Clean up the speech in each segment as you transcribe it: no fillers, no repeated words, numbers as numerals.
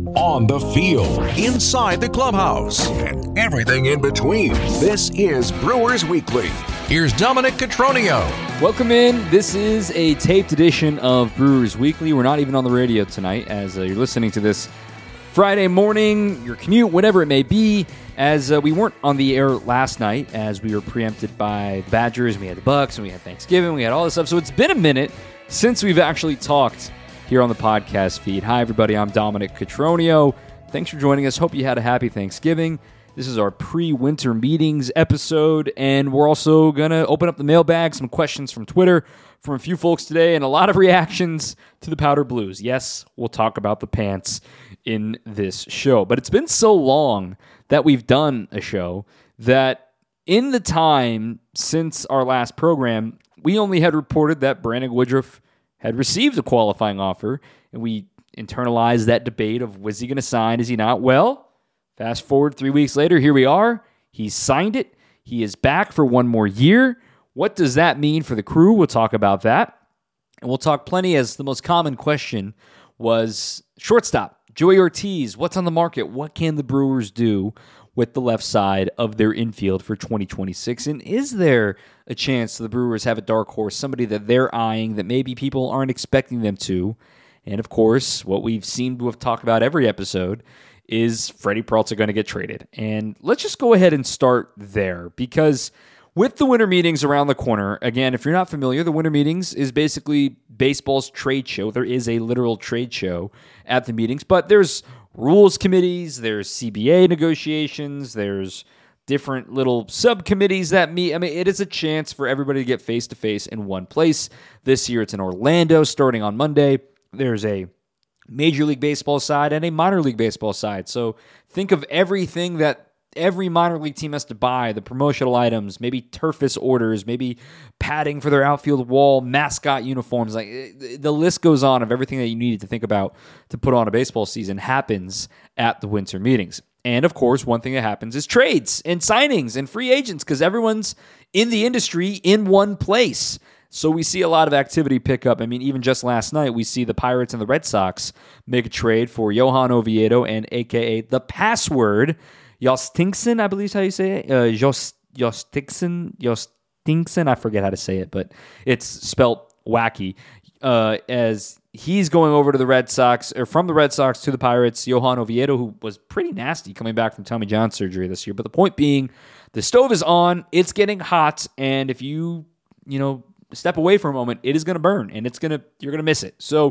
on the field, inside the clubhouse, and everything in between. This is Brewers Weekly. Here's Dominic Cotroneo. Welcome in. This is a taped edition of Brewers Weekly. We're not even on the radio tonight as you're listening to this Friday morning, your commute, whatever it may be, as we weren't on the air last night as we were preempted by the Badgers. We had the Bucks, and we had Thanksgiving, we had all this stuff. So it's been a minute since we've actually talked here on the podcast feed. Hi, everybody. I'm Dominic Cotroneo. Thanks for joining us. Hope you had a happy Thanksgiving. This is our pre-winter meetings episode, and we're also going to open up the mailbag, some questions from Twitter from a few folks today, and a lot of reactions to the Powder Blues. Yes, we'll talk about the pants in this show. But it's been so long that we've done a show that in the time since our last program, we only had reported that Brandon Woodruff had received a qualifying offer, and we internalized that debate of was he going to sign, is he not? Well, fast forward 3 weeks later, here we are. He's signed it. He is back for one more year. What does that mean for the Crew? We'll talk about that. And we'll talk plenty, as the most common question was shortstop. Joey Ortiz, what's on the market? What can the Brewers do with the left side of their infield for 2026? And is there a chance the Brewers have a dark horse, somebody that they're eyeing that maybe people aren't expecting them to? And of course, what we've seemed to have talked about every episode is Freddie Peralta going to get traded? And let's just go ahead and start there, because with the winter meetings around the corner, again, if you're not familiar, the winter meetings is basically baseball's trade show. There is a literal trade show at the meetings, but there's rules committees, there's CBA negotiations, there's different little subcommittees that meet. I mean, it is a chance for everybody to get face-to-face in one place. This year it's in Orlando starting on Monday. There's a Major League Baseball side and a minor league baseball side. So think of everything that every minor league team has to buy, the promotional items, maybe turfus orders, maybe padding for their outfield wall, mascot uniforms. Like the list goes on of everything that you needed to think about to put on a baseball season happens at the winter meetings. And of course, one thing that happens is trades and signings and free agents, because everyone's in the industry in one place. So we see a lot of activity pick up. I mean, even just last night, we see the Pirates and the Red Sox make a trade for Johan Oviedo and a.k.a. the Password, Jostingson, I believe is how you say it. Jostingson, I forget how to say it, but it's spelt wacky. As he's going over to the Red Sox, or from the Red Sox to the Pirates, Johan Oviedo, who was pretty nasty coming back from Tommy John surgery this year. But the point being, the stove is on, it's getting hot, and if you step away for a moment, it is going to burn, and you're going to miss it. So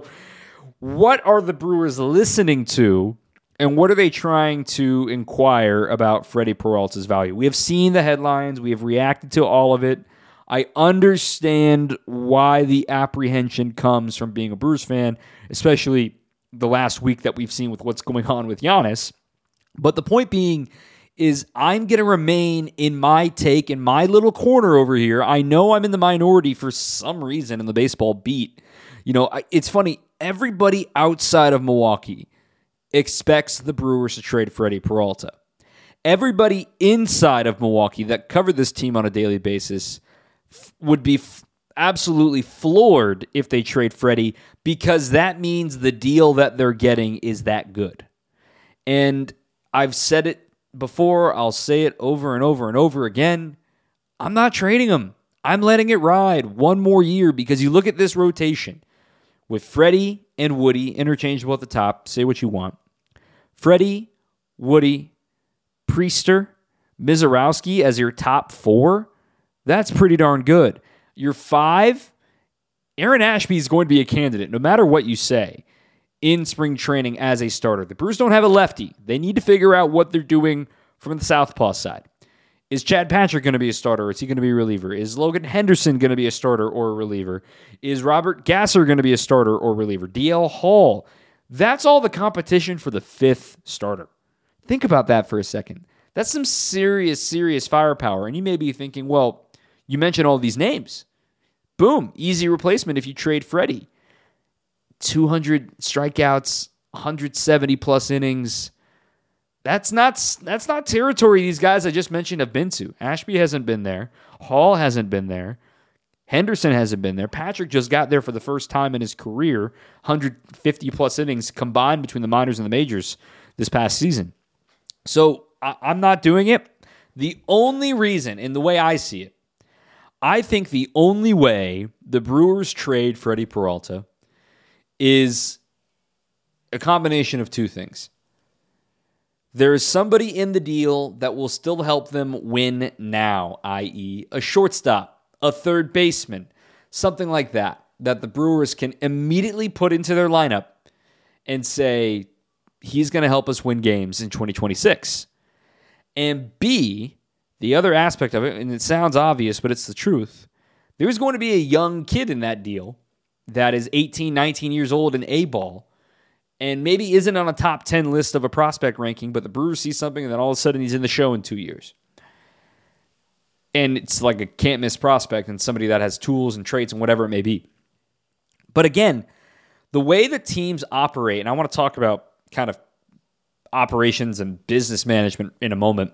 what are the Brewers listening to, and what are they trying to inquire about Freddie Peralta's value? We have seen the headlines. We have reacted to all of it. I understand why the apprehension comes from being a Brewers fan, especially the last week that we've seen with what's going on with Giannis. But the point being is I'm going to remain in my take, in my little corner over here. I know I'm in the minority for some reason in the baseball beat. It's funny. Everybody outside of Milwaukee expects the Brewers to trade Freddie Peralta. Everybody inside of Milwaukee that covered this team on a daily basis would be absolutely floored if they trade Freddie, because that means the deal that they're getting is that good. And I've said it before, I'll say it over and over and over again. I'm not trading him. I'm letting it ride one more year, because you look at this rotation with Freddie and Woody interchangeable at the top. Say what you want. Freddie, Woody, Priester, Mizorowski as your top four, that's pretty darn good. Your five, Aaron Ashby is going to be a candidate, no matter what you say, in spring training as a starter. The Brewers don't have a lefty. They need to figure out what they're doing from the southpaw side. Is Chad Patrick going to be a starter, or is he going to be a reliever? Is Logan Henderson going to be a starter or a reliever? Is Robert Gasser going to be a starter or reliever? DL Hall. That's all the competition for the fifth starter. Think about that for a second. That's some serious, serious firepower. And you may be thinking, well, you mentioned all these names. Boom, easy replacement if you trade Freddie. 200 strikeouts, 170 plus innings. That's not territory these guys I just mentioned have been to. Ashby hasn't been there. Hall hasn't been there. Henderson hasn't been there. Patrick just got there for the first time in his career, 150-plus innings combined between the minors and the majors this past season. So I'm not doing it. The only reason, in the way I see it, I think the only way the Brewers trade Freddie Peralta is a combination of two things. There is somebody in the deal that will still help them win now, i.e. a shortstop, a third baseman, something like that the Brewers can immediately put into their lineup and say, he's going to help us win games in 2026. And B, the other aspect of it, and it sounds obvious, but it's the truth, there's going to be a young kid in that deal that is 18, 19 years old in A-ball and maybe isn't on a top 10 list of a prospect ranking, but the Brewers see something and then all of a sudden he's in the show in 2 years. And it's like a can't-miss prospect and somebody that has tools and traits and whatever it may be. But again, the way that teams operate, and I want to talk about kind of operations and business management in a moment,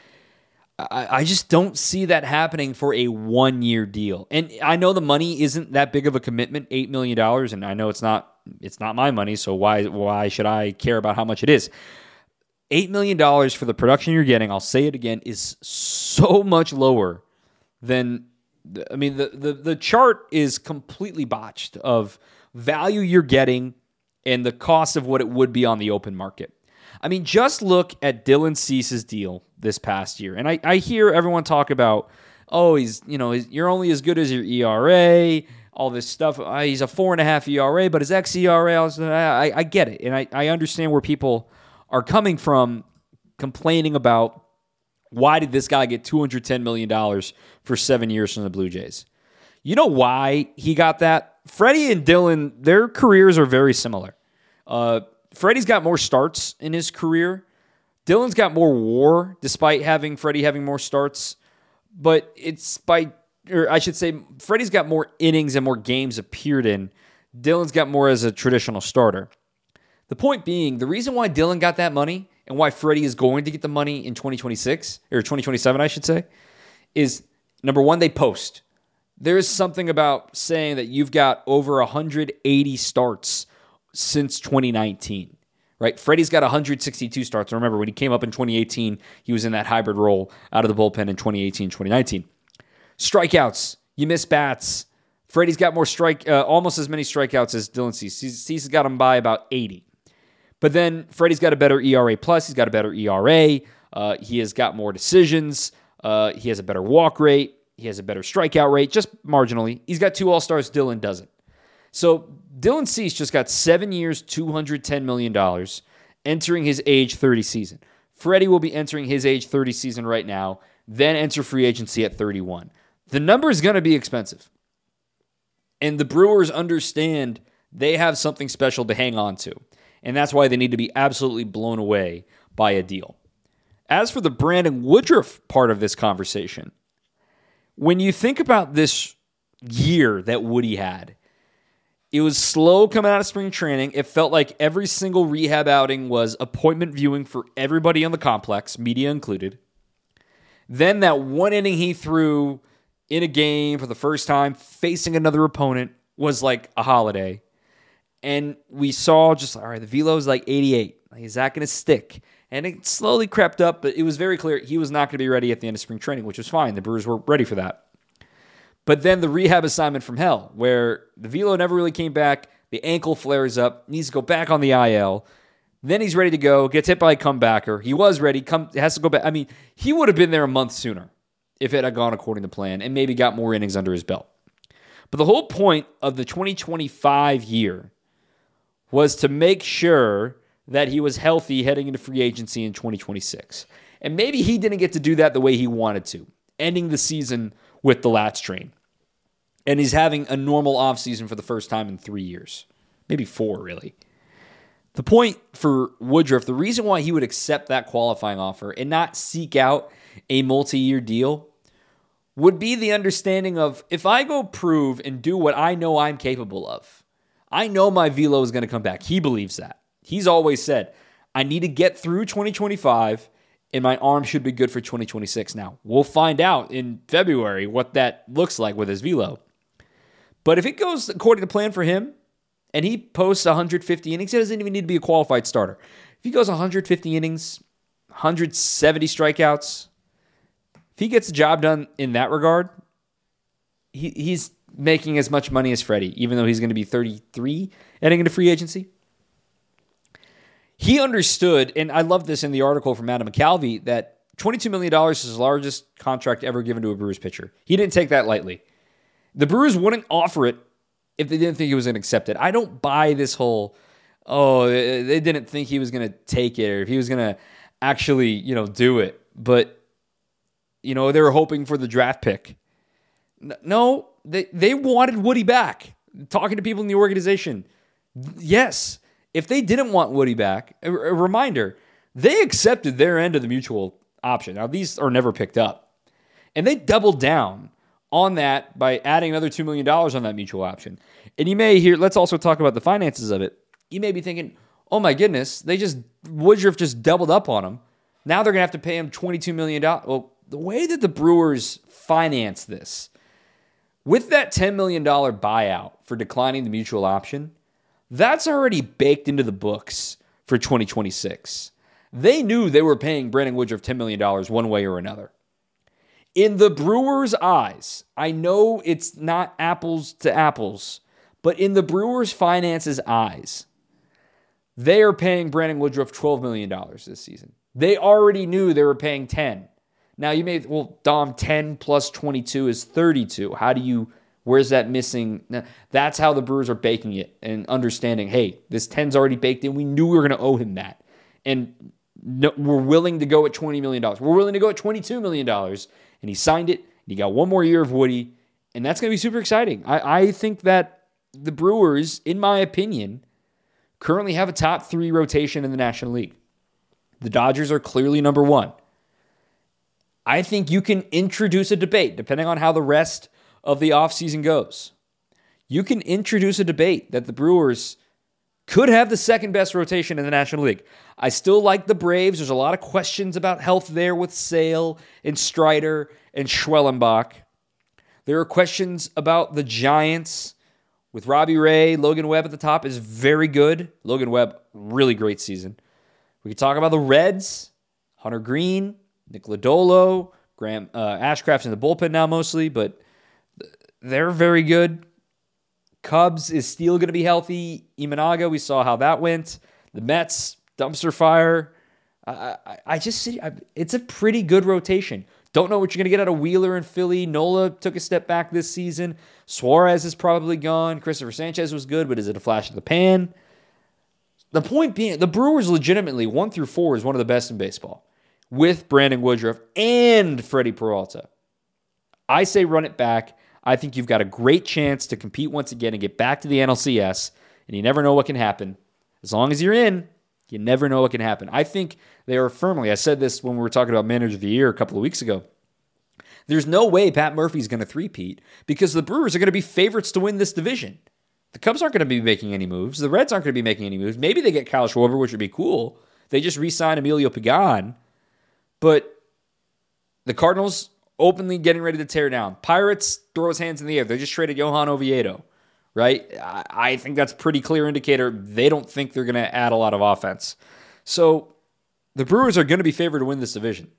I just don't see that happening for a one-year deal. And I know the money isn't that big of a commitment, $8 million, and I know it's not my money, so why should I care about how much it is? $8 million for the production you're getting, I'll say it again, is so much lower than, the chart is completely botched of value you're getting and the cost of what it would be on the open market. I mean, just look at Dylan Cease's deal this past year. And I hear everyone talk about, you're only as good as your ERA, all this stuff. He's a 4.5 ERA, but his xERA, I get it. And I understand where people are coming from complaining about why did this guy get $210 million for 7 years from the Blue Jays. You know why he got that? Freddie and Dylan, their careers are very similar. Freddie's got more starts in his career. Dylan's got more WAR, despite Freddie having more starts. But Freddie's got more innings and more games appeared in. Dylan's got more as a traditional starter. The point being, the reason why Dylan got that money and why Freddie is going to get the money in 2026, or 2027, I should say, is, number one, they post. There is something about saying that you've got over 180 starts since 2019, right? Freddie's got 162 starts. Remember, when he came up in 2018, he was in that hybrid role out of the bullpen in 2018, 2019. Strikeouts, you miss bats. Freddie's got more almost as many strikeouts as Dylan Cease. Cease has got him by about 80. But then Freddie's got a better ERA plus. He's got a better ERA. He has got more decisions. He has a better walk rate. He has a better strikeout rate, just marginally. He's got 2 All-Stars. Dylan doesn't. So Dylan Cease just got 7 years, $210 million, entering his age 30 season. Freddie will be entering his age 30 season right now, then enter free agency at 31. The number is going to be expensive. And the Brewers understand they have something special to hang on to. And that's why they need to be absolutely blown away by a deal. As for the Brandon Woodruff part of this conversation, when you think about this year that Woody had, it was slow coming out of spring training. It felt like every single rehab outing was appointment viewing for everybody on the complex, media included. Then that one inning he threw in a game for the first time, facing another opponent, was like a holiday. And we saw just, all right, the velo is like 88. Like, is that going to stick? And it slowly crept up, but it was very clear he was not going to be ready at the end of spring training, which was fine. The Brewers were ready for that. But then the rehab assignment from hell, where the velo never really came back, the ankle flares up, needs to go back on the IL. Then he's ready to go, gets hit by a comebacker. He was ready, has to go back. I mean, he would have been there a month sooner if it had gone according to plan and maybe got more innings under his belt. But the whole point of the 2025 year was to make sure that he was healthy heading into free agency in 2026. And maybe he didn't get to do that the way he wanted to, ending the season with the Lats train. And he's having a normal offseason for the first time in 3 years. Maybe 4, really. The point for Woodruff, the reason why he would accept that qualifying offer and not seek out a multi-year deal would be the understanding of, if I go prove and do what I know I'm capable of, I know my velo is going to come back. He believes that. He's always said, I need to get through 2025 and my arm should be good for 2026. Now, we'll find out in February what that looks like with his velo. But if it goes according to plan for him, and he posts 150 innings, he doesn't even need to be a qualified starter. If he goes 150 innings, 170 strikeouts, if he gets the job done in that regard, he's making as much money as Freddie, even though he's going to be 33 heading into free agency. He understood, and I love this in the article from Adam McCalvey, that $22 million is the largest contract ever given to a Brewers pitcher. He didn't take that lightly. The Brewers wouldn't offer it if they didn't think he was going to accept it. I don't buy this whole, they didn't think he was going to take it or if he was going to actually, do it. But, they were hoping for the draft pick. No, they wanted Woody back. Talking to people in the organization. Yes, if they didn't want Woody back, a reminder, they accepted their end of the mutual option. Now, these are never picked up. And they doubled down on that by adding another $2 million on that mutual option. And you may hear, let's also talk about the finances of it. You may be thinking, oh my goodness, Woodruff just doubled up on him. Now they're going to have to pay him $22 million. Well, the way that the Brewers finance this, with that $10 million buyout for declining the mutual option, that's already baked into the books for 2026. They knew they were paying Brandon Woodruff $10 million one way or another. In the Brewers' eyes, I know it's not apples to apples, but in the Brewers' finances' eyes, they are paying Brandon Woodruff $12 million this season. They already knew they were paying 10. Now you may, Dom, 10 plus 22 is 32. Where's that missing? That's how the Brewers are baking it and understanding, hey, this 10's already baked in. We knew we were going to owe him that. And we're willing to go at $20 million. We're willing to go at $22 million. And he signed it. And he got one more year of Woody. And that's going to be super exciting. I think that the Brewers, in my opinion, currently have a top 3 rotation in the National League. The Dodgers are clearly number 1. I think you can introduce a debate, depending on how the rest of the offseason goes. You can introduce a debate that the Brewers could have the second best rotation in the National League. I still like the Braves. There's a lot of questions about health there with Sale and Strider and Schwellenbach. There are questions about the Giants with Robbie Ray. Logan Webb at the top is very good. Logan Webb, really great season. We can talk about the Reds, Hunter Green, Nick Lodolo, Graham Ashcraft's in the bullpen now mostly, but they're very good. Cubs, is Steele going to be healthy? Imanaga, we saw how that went. The Mets, dumpster fire. It's a pretty good rotation. Don't know what you're going to get out of Wheeler and Philly. Nola took a step back this season. Suarez is probably gone. Christopher Sanchez was good, but is it a flash in the pan? The point being, the Brewers legitimately, 1 through 4, is one of the best in baseball. With Brandon Woodruff and Freddie Peralta. I say run it back. I think you've got a great chance to compete once again and get back to the NLCS, and you never know what can happen. As long as you're in, you never know what can happen. I think they are firmly, I said this when we were talking about Manager of the Year a couple of weeks ago, there's no way Pat Murphy's going to three-peat because the Brewers are going to be favorites to win this division. The Cubs aren't going to be making any moves. The Reds aren't going to be making any moves. Maybe they get Kyle Schwarber, which would be cool. They just re-signed Emilio Pagan. But the Cardinals openly getting ready to tear down. Pirates throw his hands in the air. They just traded Johan Oviedo, right? I think that's a pretty clear indicator they don't think they're going to add a lot of offense. So the Brewers are going to be favored to win this division.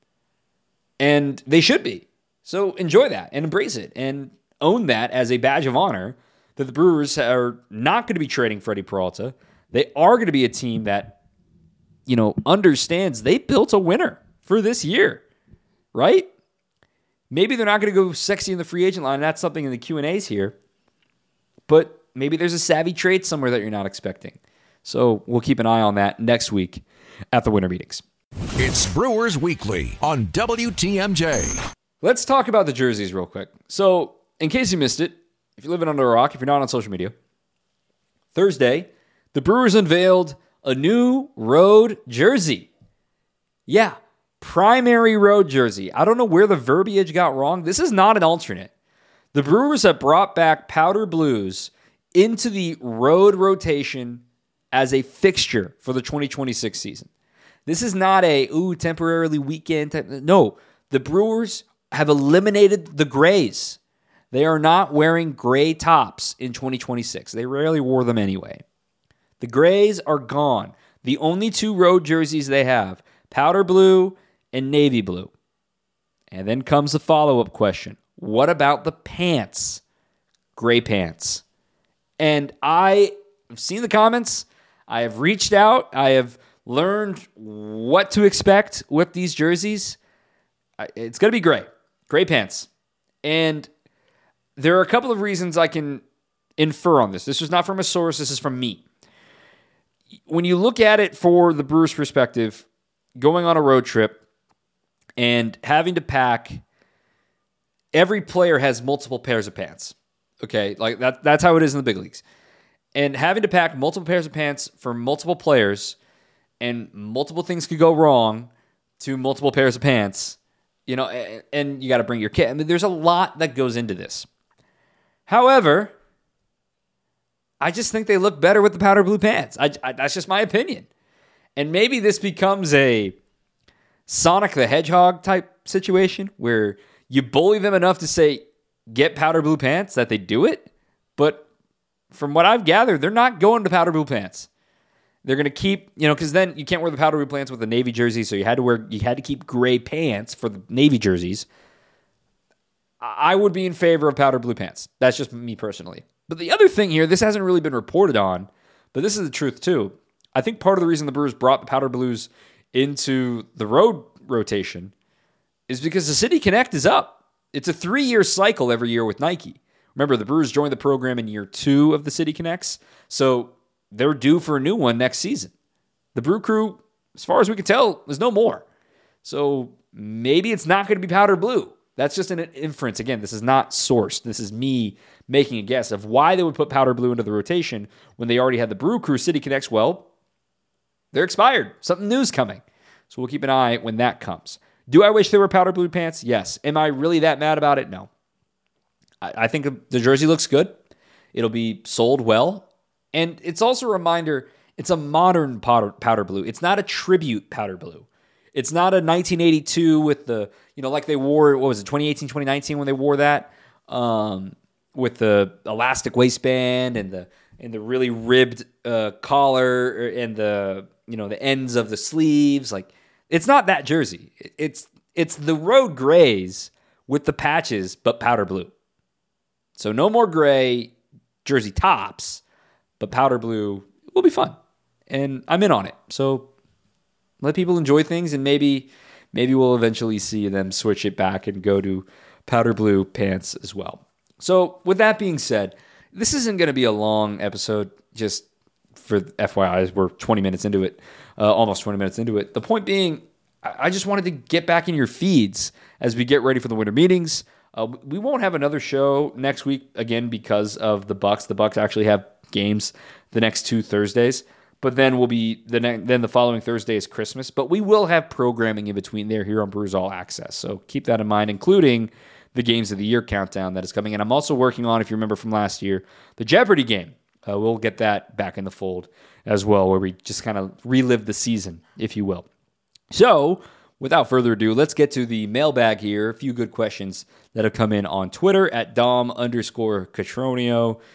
And they should be. So enjoy that and embrace it and own that as a badge of honor that the Brewers are not going to be trading Freddie Peralta. They are going to be a team that, understands they built a winner for this year, right? Maybe they're not going to go sexy in the free agent line. That's something in the Q&As here. But maybe there's a savvy trade somewhere that you're not expecting. So we'll keep an eye on that next week at the winter meetings. It's Brewers Weekly on WTMJ. Let's talk about the jerseys real quick. So in case you missed it, if you're living under a rock, if you're not on social media, Thursday, the Brewers unveiled a new road jersey. Yeah, primary road jersey. I don't know where the verbiage got wrong. This is not an alternate. The Brewers have brought back powder blues into the road rotation as a fixture for the 2026 season. This is not temporarily weekend type. No, the Brewers have eliminated the grays. They are not wearing gray tops in 2026. They rarely wore them anyway. The grays are gone. The only two road jerseys they have, powder blue and navy blue. And then comes the follow-up question. What about the pants? Gray pants. And I have seen the comments. I have reached out. I have learned what to expect with these jerseys. It's going to be gray. Gray pants. And there are a couple of reasons I can infer on this. This is not from a source. This is from me. When you look at it for the Brewers' perspective, going on a road trip and having to pack, every player has multiple pairs of pants. Okay, like that's how it is in the big leagues. And having to pack multiple pairs of pants for multiple players and multiple things could go wrong to multiple pairs of pants, and you got to bring your kit. I mean, there's a lot that goes into this. However, I just think they look better with the powder blue pants. That's just my opinion. And maybe this becomes a Sonic the Hedgehog type situation where you bully them enough to say, get powder blue pants, that they do it. But from what I've gathered, they're not going to powder blue pants. They're going to keep, because then you can't wear the powder blue pants with the navy jersey, so you had to keep gray pants for the navy jerseys. I would be in favor of powder blue pants. That's just me personally. But the other thing here, this hasn't really been reported on, but this is the truth too. I think part of the reason the Brewers brought the powder blues into the road rotation is because the City Connect is up. It's a 3-year cycle every year with Nike. Remember, the Brewers joined the program in year 2 of the City Connects, so they're due for a new one next season. The Brew Crew, as far as we can tell, is no more. So maybe it's not going to be powder blue. That's just an inference. Again, this is not sourced. This is me making a guess of why they would put powder blue into the rotation when they already had the Brew Crew City Connects. Well, they're expired. Something new's coming. So we'll keep an eye when that comes. Do I wish there were powder blue pants? Yes. Am I really that mad about it? No. I think the jersey looks good. It'll be sold well. And it's also a reminder, it's a modern powder blue. It's not a tribute powder blue. It's not a 1982 with the, like they wore, 2018, 2019 when they wore that, with the elastic waistband and the really ribbed collar and the ends of the sleeves. Like, it's not that jersey. It's the road grays with the patches, but powder blue. So no more gray jersey tops, but powder blue will be fun. And I'm in on it. So let people enjoy things, and maybe we'll eventually see them switch it back and go to powder blue pants as well. So with that being said, this isn't going to be a long episode, just for FYI, we're 20 minutes into it, almost 20 minutes into it. The point being, I just wanted to get back in your feeds as we get ready for the winter meetings. We won't have another show next week, again, because of the Bucks. The Bucks actually have games the next 2 Thursdays. But then then the following Thursday is Christmas. But we will have programming in between there here on Brewers All Access. So keep that in mind, including the Games of the Year countdown that is coming. And I'm also working on, if you remember from last year, the Jeopardy game. We'll get that back in the fold as well, where we just kind of relive the season, if you will. So without further ado, let's get to the mailbag here. A few good questions that have come in on Twitter at Dom_Cotroneo,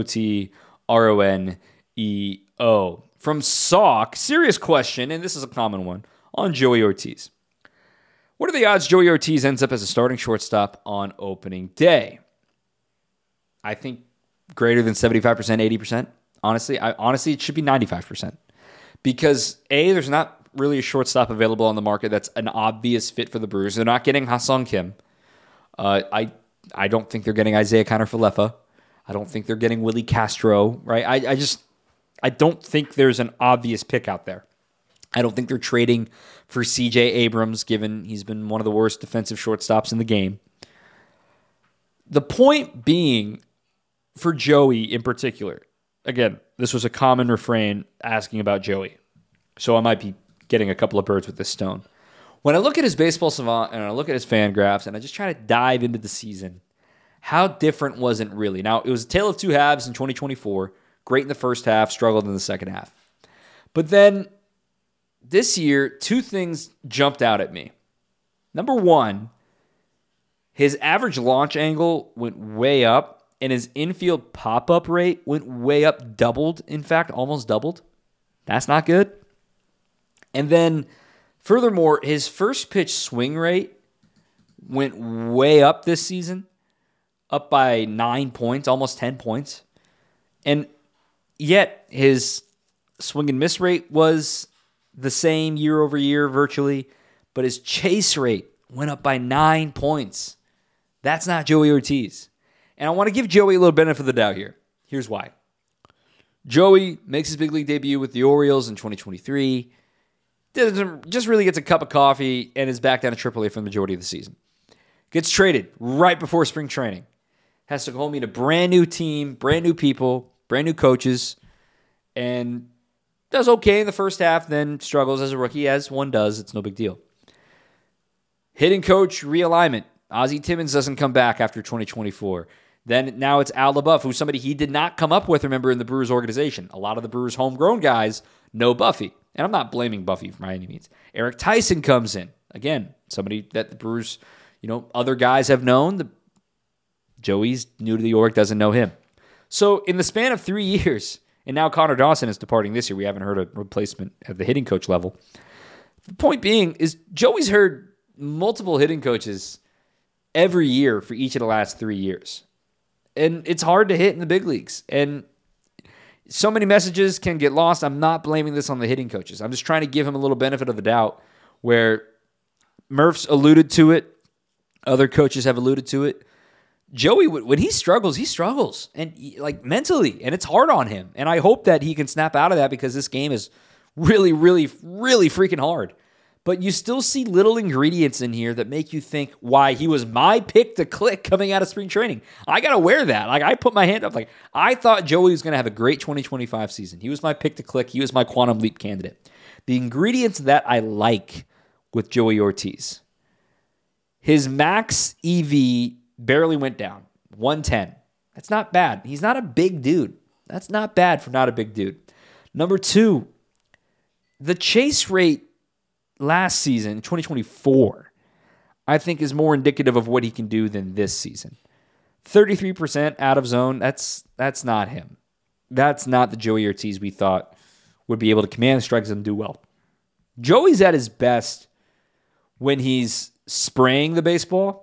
COTRONEO. From Salk, serious question, and this is a common one, on Joey Ortiz. What are the odds Joey Ortiz ends up as a starting shortstop on opening day? I think greater than 75%, 80%. Honestly, it should be 95%. Because, A, there's not really a shortstop available on the market that's an obvious fit for the Brewers. They're not getting Ha-Seong Kim. I don't think they're getting Isaiah Kiner-Falefa. I don't think they're getting Willie Castro, right? I don't think there's an obvious pick out there. I don't think they're trading for C.J. Abrams, given he's been one of the worst defensive shortstops in the game. The point being, for Joey in particular, again, this was a common refrain asking about Joey, so I might be getting a couple of birds with this stone. When I look at his Baseball Savant and I look at his fan graphs and I just try to dive into the season, how different wasn't really? Now, it was a tale of two halves in 2024. Great in the first half, struggled in the second half. But then this year, 2 things jumped out at me. Number one, His average launch angle went way up, and his infield pop-up rate went way up, doubled, in fact, almost doubled. That's not good. And then, furthermore, his first pitch swing rate went way up this season, up by 9 points, almost 10 points. And yet, his swing and miss rate was the same year over year virtually, but his chase rate went up by 9 points. That's not Joey Ortiz. And I want to give Joey a little benefit of the doubt here. Here's why. Joey makes his big league debut with the Orioles in 2023. Just really gets a cup of coffee and is back down to AAA for the majority of the season. Gets traded right before spring training. Has to go meet a brand new team, brand new people, brand new coaches, and does okay in the first half, then struggles as a rookie, as one does. It's no big deal. Hitting coach realignment. Ozzie Timmons doesn't come back after 2024. Then now it's Al LaBeouf, who's somebody he did not come up with, remember, in the Brewers organization. A lot of the Brewers' homegrown guys know Buffy. And I'm not blaming Buffy by any means. Eric Tyson comes in. Again, somebody that the Brewers, other guys have known. Joey's new to the org, doesn't know him. So in the span of 3 years, and now Connor Dawson is departing this year. We haven't heard a replacement at the hitting coach level. The point being is Joey's heard multiple hitting coaches every year for each of the last 3 years. And it's hard to hit in the big leagues. And so many messages can get lost. I'm not blaming this on the hitting coaches. I'm just trying to give him a little benefit of the doubt where Murph's alluded to it. Other coaches have alluded to it. Joey, when he struggles, and mentally, and it's hard on him. And I hope that he can snap out of that because this game is really, really, really freaking hard. But you still see little ingredients in here that make you think why he was my pick to click coming out of spring training. I got to wear that. I put my hand up. I thought Joey was going to have a great 2025 season. He was my pick to click. He was my quantum leap candidate. The ingredients that I like with Joey Ortiz. His max EV barely went down, 110. That's not bad. He's not a big dude. That's not bad for not a big dude. Number 2, the chase rate last season, 2024, I think is more indicative of what he can do than this season. 33% out of zone, that's not him. That's not the Joey Ortiz we thought would be able to command the strikes and do well. Joey's at his best when he's spraying the baseball.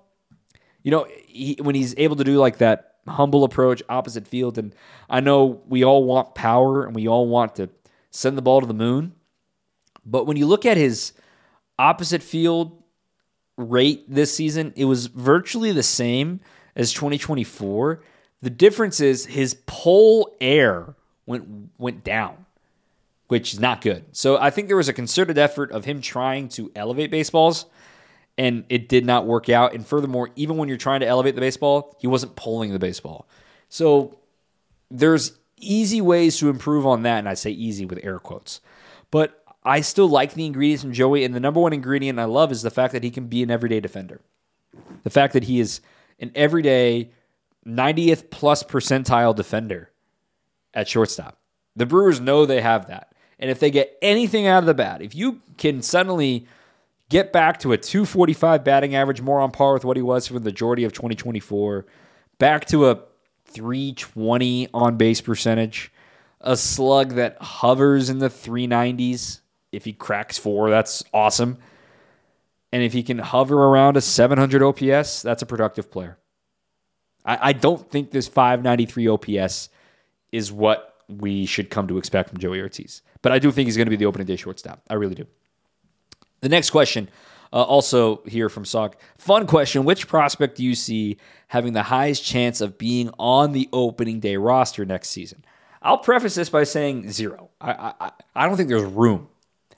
When he's able to do that humble approach, opposite field. And I know we all want power and we all want to send the ball to the moon. But when you look at his opposite field rate this season, it was virtually the same as 2024. The difference is his pull air went down, which is not good. So I think there was a concerted effort of him trying to elevate baseballs, and it did not work out. And furthermore, even when you're trying to elevate the baseball, he wasn't pulling the baseball. So there's easy ways to improve on that, and I say easy with air quotes. But I still like the ingredients from Joey, and the number one ingredient I love is the fact that he can be an everyday defender. The fact that he is an everyday 90th plus percentile defender at shortstop. The Brewers know they have that. And if they get anything out of the bat, if you can suddenly get back to a 245 batting average, more on par with what he was for the majority of 2024, back to a 320 on-base percentage, a slug that hovers in the 390s. If he cracks 4, that's awesome. And if he can hover around a 700 OPS, that's a productive player. I don't think this 593 OPS is what we should come to expect from Joey Ortiz. But I do think he's going to be the opening day shortstop. I really do. The next question, also here from Salk. Fun question. Which prospect do you see having the highest chance of being on the opening day roster next season? I'll preface this by saying 0. I don't think there's room.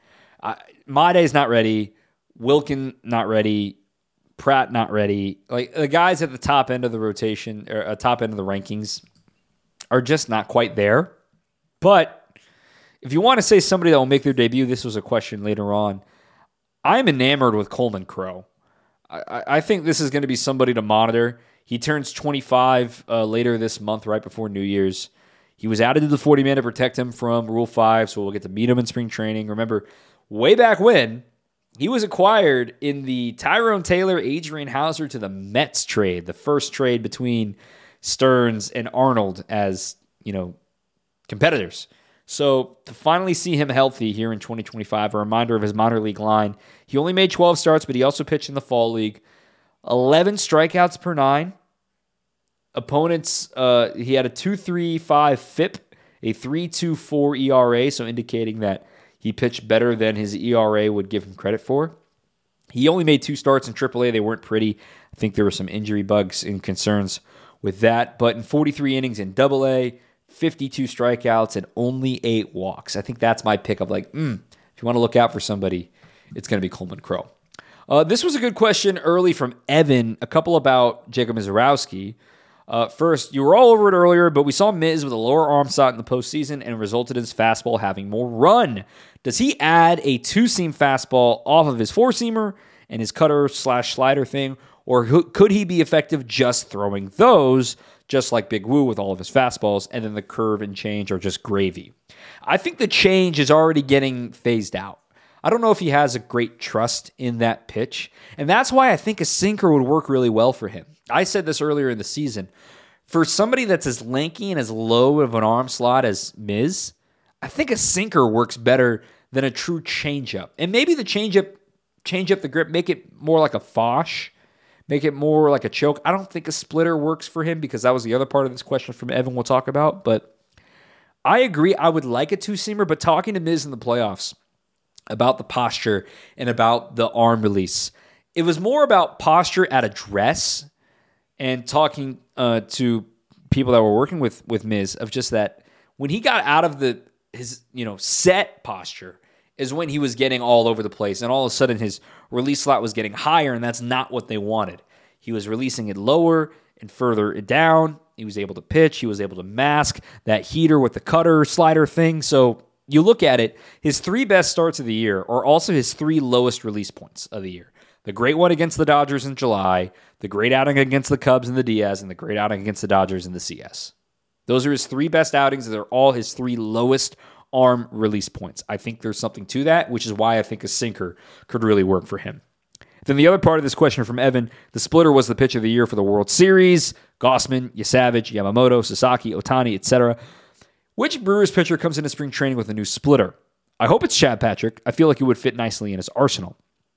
Made's not ready. Wilkin not ready. Pratt not ready. The guys at the top end of the rotation, or top end of the rankings, are just not quite there. But if you want to say somebody that will make their debut, this was a question later on. I'm enamored with Coleman Crow. I think this is going to be somebody to monitor. He turns 25 later this month, right before New Year's. He was added to the 40-man to protect him from Rule 5, so we'll get to meet him in spring training. Remember, way back when, he was acquired in the Tyrone Taylor, Adrian Hauser to the Mets trade, the first trade between Stearns and Arnold as, competitors. So to finally see him healthy here in 2025, a reminder of his minor league line. He only made 12 starts, but he also pitched in the fall league. 11 strikeouts per 9. Opponents, he had a 2.35 FIP, a 3.24 ERA, so indicating that he pitched better than his ERA would give him credit for. He only made 2 starts in AAA. They weren't pretty. I think there were some injury bugs and concerns with that. But in 43 innings in AA, 52 strikeouts, and only 8 walks. I think that's my pick of if you want to look out for somebody, it's going to be Coleman Crow. This was a good question early from Evan, a couple about Jacob Misiorowski. First, you were all over it earlier, but we saw Miz with a lower arm slot in the postseason and resulted in his fastball having more run. Does he add a 2-seam fastball off of his 4-seamer and his cutter/slider thing, or could he be effective just throwing those, just like Big Woo with all of his fastballs, and then the curve and change are just gravy? I think the change is already getting phased out. I don't know if he has a great trust in that pitch, and that's why I think a sinker would work really well for him. I said this earlier in the season. For somebody that's as lanky and as low of an arm slot as Miz, I think a sinker works better than a true changeup. And maybe the change up the grip, make it more like a Fosh, make it more like a choke. I don't think a splitter works for him because that was the other part of this question from Evan we'll talk about. But I agree, I would like a 2-seamer, but talking to Miz in the playoffs about the posture and about the arm release, it was more about posture at address and talking to people that were working with Miz of just that when he got out of his set posture is when he was getting all over the place, and all of a sudden his release slot was getting higher, and that's not what they wanted. He was releasing it lower and further it down. He was able to pitch. He was able to mask that heater with the cutter slider thing. So you look at it, his 3 best starts of the year are also his 3 lowest release points of the year. The great one against the Dodgers in July, the great outing against the Cubs in the Diaz, and the great outing against the Dodgers in the CS. Those are his 3 best outings. They're all his 3 lowest arm release points. I think there's something to that, which is why I think a sinker could really work for him. Then the other part of this question from Evan, the splitter was the pitch of the year for the World Series. Gausman, Yasavage, Yamamoto, Sasaki, Ohtani, etc. Which Brewers pitcher comes into spring training with a new splitter? I hope it's Chad Patrick. I feel like it would fit nicely in his arsenal.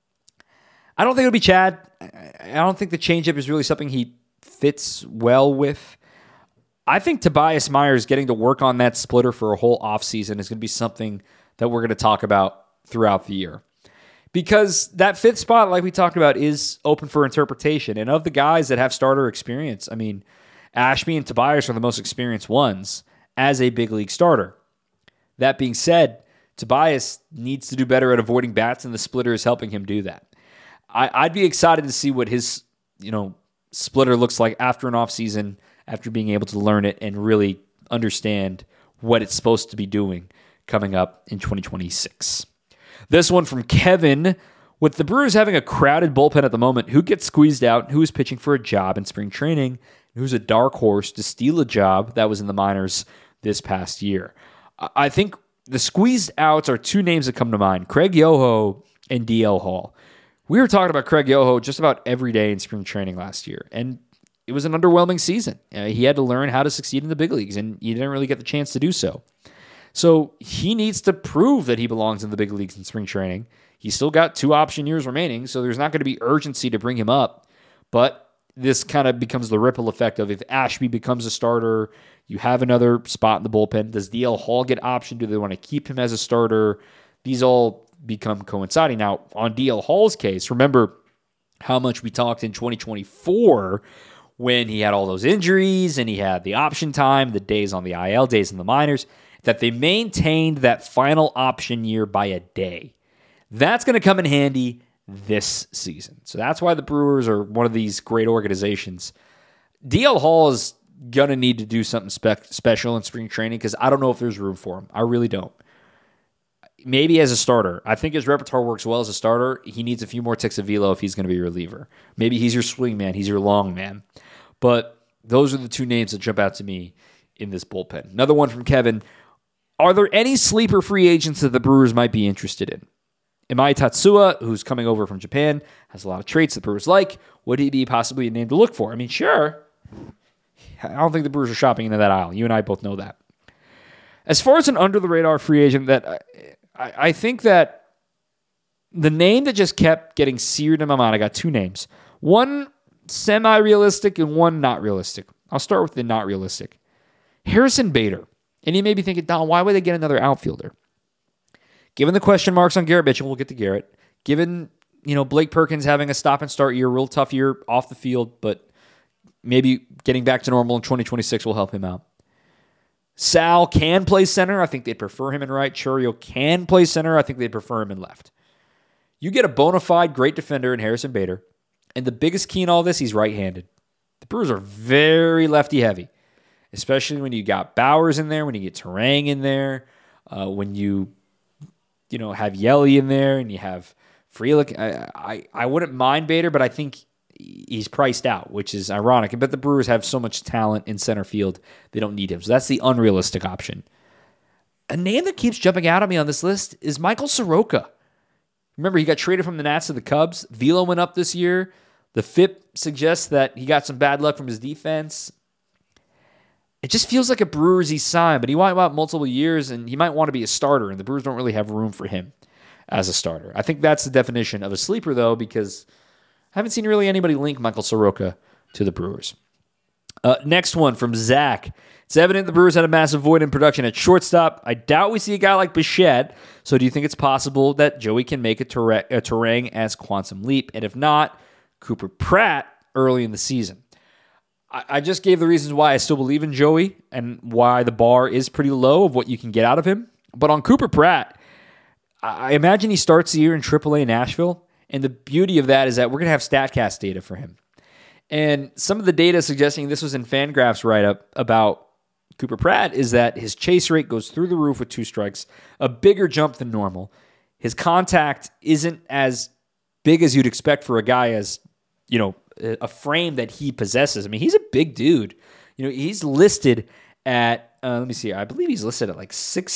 I don't think it'll be Chad. I don't think the changeup is really something he fits well with. I think Tobias Myers getting to work on that splitter for a whole offseason is going to be something that we're going to talk about throughout the year. Because that 5th spot, like we talked about, is open for interpretation. And of the guys that have starter experience, I mean, Ashby and Tobias are the most experienced ones as a big league starter. That being said, Tobias needs to do better at avoiding bats, and the splitter is helping him do that. I'd be excited to see what his splitter looks like after an offseason, after being able to learn it and really understand what it's supposed to be doing coming up in 2026. This one from Kevin. With the Brewers having a crowded bullpen at the moment, who gets squeezed out, who is pitching for a job in spring training, who's a dark horse to steal a job that was in the minors this past year? I think the squeezed outs are 2 names that come to mind, Craig Yoho and DL Hall. We were talking about Craig Yoho just about every day in spring training last year, and it was an underwhelming season. He had to learn how to succeed in the big leagues, and he didn't really get the chance to do so. So he needs to prove that he belongs in the big leagues in spring training. He's still got 2 option years remaining, so there's not going to be urgency to bring him up. But this kind of becomes the ripple effect of if Ashby becomes a starter, you have another spot in the bullpen. Does DL Hall get optioned? Do they want to keep him as a starter? These all become coinciding. Now, on DL Hall's case, remember how much we talked in 2024 when he had all those injuries and he had the option time, the days on the IL, days in the minors, that they maintained that final option year by a day. That's going to come in handy this season. So that's why the Brewers are one of these great organizations. DL Hall is going to need to do something special in spring training because I don't know if there's room for him. I really don't. Maybe as a starter. I think his repertoire works well as a starter. He needs a few more ticks of velo if he's going to be a reliever. Maybe he's your swing man. He's your long man. But those are the 2 names that jump out to me in this bullpen. Another one from Kevin. Are there any sleeper free agents that the Brewers might be interested in? Imai Tatsuya, who's coming over from Japan, has a lot of traits the Brewers like. Would he be possibly a name to look for? I mean, sure. I don't think the Brewers are shopping into that aisle. You and I both know that. As far as an under-the-radar free agent, that I think that the name that just kept getting seared in my mind, I got two names. One semi-realistic and one not realistic. I'll start with the not realistic. Harrison Bader. And you may be thinking, Don, why would they get another outfielder? Given the question marks on Garrett Mitchell, we'll get to Garrett. Given, Blake Perkins having a stop-and-start year, real tough year off the field, but maybe getting back to normal in 2026 will help him out. Sal can play center. I think they'd prefer him in right. Chourio can play center. I think they'd prefer him in left. You get a bona fide great defender in Harrison Bader, and the biggest key in all this, he's right-handed. The Brewers are very lefty-heavy, especially when you got Bowers in there, when you get Terang in there, when you have Yelly in there, and you have Frelick. I wouldn't mind Bader, but I think he's priced out, which is ironic. But the Brewers have so much talent in center field, they don't need him. So that's the unrealistic option. A name that keeps jumping out at me on this list is Michael Soroka. Remember, he got traded from the Nats to the Cubs. Velo went up this year. The FIP suggests that he got some bad luck from his defense. It just feels like a Brewers he signed, but he might want multiple years, and he might want to be a starter, and the Brewers don't really have room for him as a starter. I think that's the definition of a sleeper, though, because I haven't seen really anybody link Michael Soroka to the Brewers. Next one from Zach. It's evident the Brewers had a massive void in production at shortstop. I doubt we see a guy like Bichette, so do you think it's possible that Joey can make a Terang as quantum leap? And if not, Cooper Pratt early in the season. I just gave the reasons why I still believe in Joey and why the bar is pretty low of what you can get out of him. But on Cooper Pratt, I imagine he starts the year in AAA Nashville, and the beauty of that is that we're going to have StatCast data for him. And some of the data suggesting this was in Fangraphs write-up about Cooper Pratt is that his chase rate goes through the roof with 2 strikes, a bigger jump than normal. His contact isn't as big as you'd expect for a guy as, a frame that he possesses. I mean, he's a big dude. He's listed at, let me see, I believe he's listed at like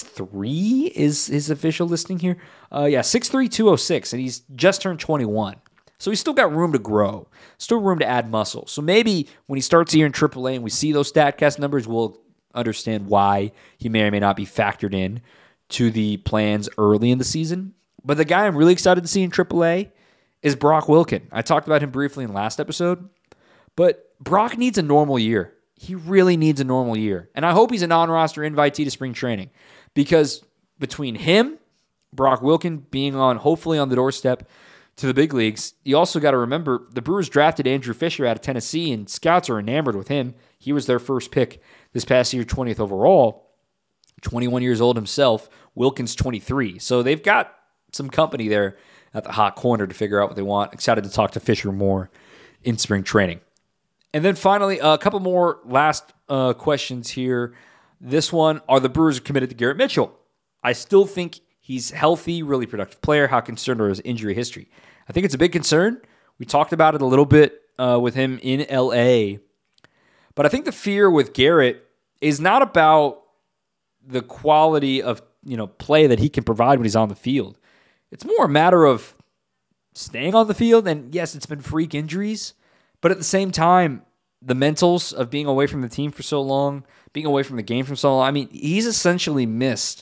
6'3" is his official listing here. 6'3", 206, and he's just turned 21. So he's still got room to grow, still room to add muscle. So maybe when he starts here in AAA and we see those StatCast numbers, we'll understand why he may or may not be factored in to the plans early in the season. But the guy I'm really excited to see in AAA is Brock Wilken. I talked about him briefly in the last episode, but Brock needs a normal year. He really needs a normal year. And I hope he's a non-roster invitee to spring training, because between him, Brock Wilken being hopefully on the doorstep to the big leagues, you also got to remember the Brewers drafted Andrew Fisher out of Tennessee, and scouts are enamored with him. He was their first pick this past year, 20th overall, 21 years old himself. Wilken's 23. So they've got some company there at the hot corner to figure out what they want. Excited to talk to Fisher more in spring training. And then finally, a couple more last questions here. This one, are the Brewers committed to Garrett Mitchell? I still think he's healthy, really productive player. How concerned are his injury history? I think it's a big concern. We talked about it a little bit with him in L.A., but I think the fear with Garrett is not about the quality of play that he can provide when he's on the field. It's more a matter of staying on the field, and yes, it's been freak injuries, but at the same time, the mentals of being away from the team for so long, being away from the game for so long, I mean, he's essentially missed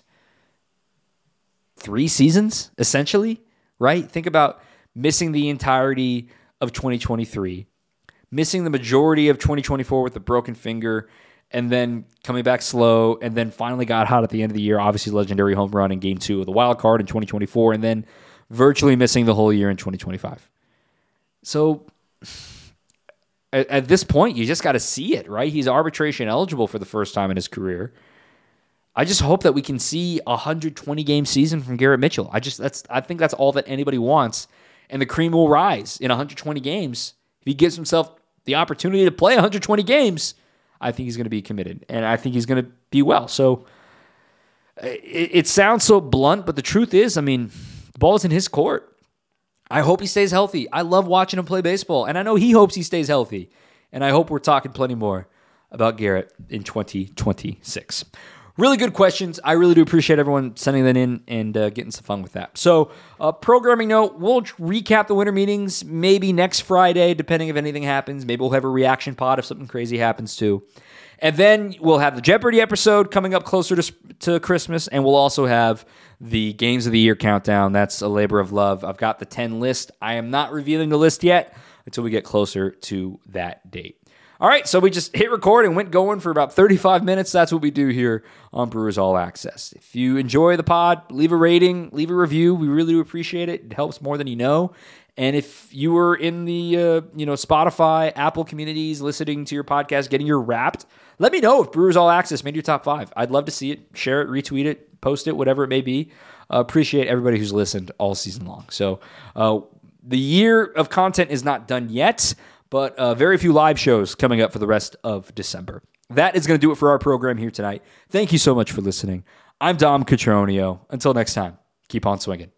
3 seasons, essentially, right? Think about missing the entirety of 2023, missing the majority of 2024 with a broken finger, and then coming back slow, and then finally got hot at the end of the year. Obviously, legendary home run in Game 2 of the wild card in 2024, and then virtually missing the whole year in 2025. So at this point, you just got to see it, right? He's arbitration eligible for the first time in his career. I just hope that we can see a 120-game season from Garrett Mitchell. I think that's all that anybody wants, and the cream will rise in 120 games. If he gives himself the opportunity to play 120 games, I think he's going to be committed, and I think he's going to be well. So it sounds so blunt, but the truth is, I mean, the ball is in his court. I hope he stays healthy. I love watching him play baseball, and I know he hopes he stays healthy, and I hope we're talking plenty more about Garrett in 2026. Really good questions. I really do appreciate everyone sending that in and getting some fun with that. So, programming note, we'll recap the winter meetings maybe next Friday, depending if anything happens. Maybe we'll have a reaction pod if something crazy happens too. And then we'll have the Jeopardy episode coming up closer to Christmas, and we'll also have the Games of the Year countdown. That's a labor of love. I've got the 10 list. I am not revealing the list yet until we get closer to that date. All right, so we just hit record and went going for about 35 minutes. That's what we do here on Brewers All Access. If you enjoy the pod, leave a rating, leave a review. We really do appreciate it. It helps more than you know. And if you were in the Spotify, Apple communities, listening to your podcast, getting your Wrapped, let me know if Brewers All Access made your top 5. I'd love to see it. Share it, retweet it, post it, whatever it may be. Appreciate everybody who's listened all season long. So the year of content is not done yet, but very few live shows coming up for the rest of December. That is going to do it for our program here tonight. Thank you so much for listening. I'm Dom Cotroneo. Until next time, keep on swinging.